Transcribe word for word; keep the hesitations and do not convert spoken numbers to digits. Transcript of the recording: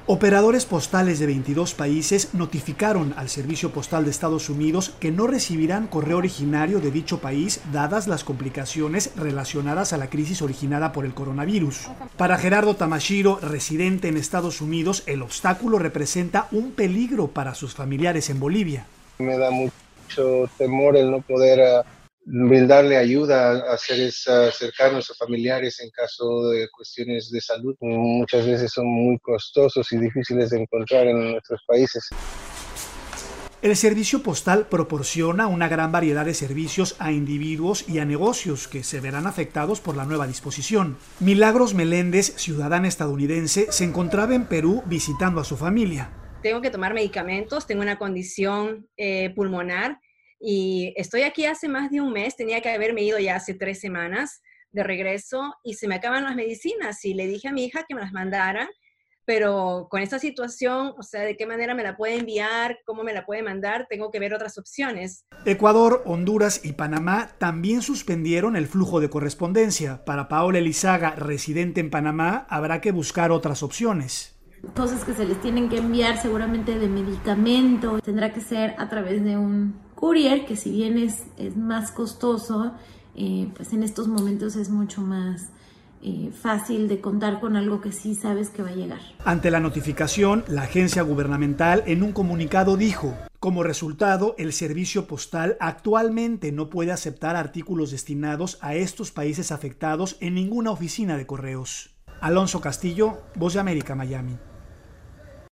Operadores postales de veintidós países notificaron al Servicio Postal de Estados Unidos que no recibirán correo originario de dicho país dadas las complicaciones relacionadas a la crisis originada por el coronavirus. Para Gerardo Tamashiro, residente en Estados Unidos, el obstáculo representa un peligro para sus familiares en Bolivia. Me da mucho temor el no poder uh, brindarle ayuda a seres uh, cercanos o familiares en caso de cuestiones de salud. Muchas veces son muy costosos y difíciles de encontrar en nuestros países. El servicio postal proporciona una gran variedad de servicios a individuos y a negocios que se verán afectados por la nueva disposición. Milagros Meléndez, ciudadana estadounidense, se encontraba en Perú visitando a su familia. Tengo que tomar medicamentos, tengo una condición eh, pulmonar y estoy aquí hace más de un mes, tenía que haberme ido ya hace tres semanas de regreso y se me acaban las medicinas y le dije a mi hija que me las mandaran, pero con esta situación, o sea, de qué manera me la puede enviar, cómo me la puede mandar, tengo que ver otras opciones. Ecuador, Honduras y Panamá también suspendieron el flujo de correspondencia. Para Paola Elizaga, residente en Panamá, habrá que buscar otras opciones. Cosas que se les tienen que enviar seguramente de medicamento, tendrá que ser a través de un courier, que si bien es, es más costoso, eh, pues en estos momentos es mucho más eh, fácil de contar con algo que sí sabes que va a llegar. Ante la notificación, la agencia gubernamental en un comunicado dijo: como resultado, el servicio postal actualmente no puede aceptar artículos destinados a estos países afectados en ninguna oficina de correos. Alonso Castillo, Voz de América, Miami.